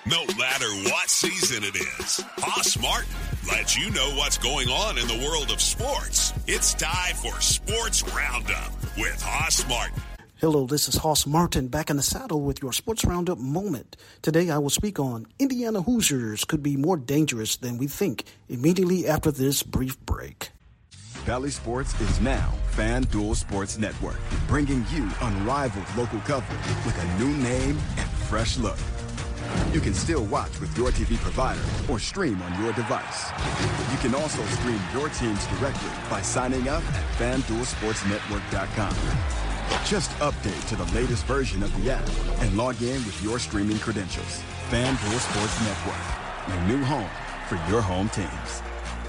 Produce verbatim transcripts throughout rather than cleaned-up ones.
no matter what season it is. Hoss Martin lets you know what's going on in the world of sports. It's time for Sports Roundup with Hoss Martin. Hello, this is Hoss Martin back in the saddle with your Sports Roundup moment. Today I will speak on Indiana Hoosiers could be more dangerous than we think immediately after this brief break. Bally Sports is now FanDuel Sports Network, bringing you unrivaled local coverage with a new name and fresh look. You can still watch with your T V provider or stream on your device. You can also stream your teams directly by signing up at fan duel sports network dot com. Just update to the latest version of the app and log in with your streaming credentials. FanDuel Sports Network, your new home for your home teams.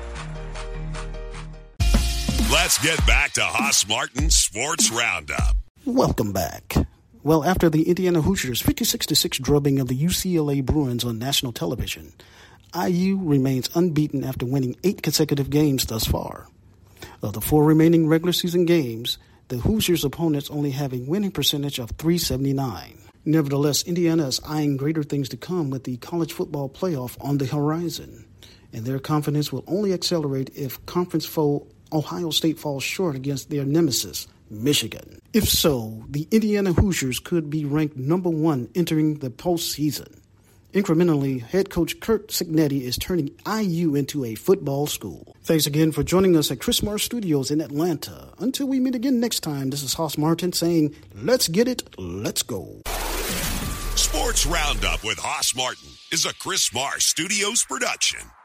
Let's get back to Hoss Martin's Sports Roundup. Welcome back. Well, after the Indiana Hoosiers' fifty-six to six drubbing of the U C L A Bruins on national television, I U remains unbeaten after winning eight consecutive games thus far. Of the four remaining regular season games, the Hoosiers' opponents only have a winning percentage of three seventy-nine. Nevertheless, Indiana is eyeing greater things to come with the college football playoff on the horizon, and their confidence will only accelerate if conference foe Ohio State falls short against their nemesis, Michigan. If so, the Indiana Hoosiers could be ranked number one entering the postseason. Incrementally, head coach Curt Cignetti is turning I U into a football school. Thanks again for joining us at Chris Mars Studios in Atlanta. Until we meet again next time, this is Hoss Martin saying, let's get it, let's go. Sports Roundup with Hoss Martin is a Chris Mars Studios production.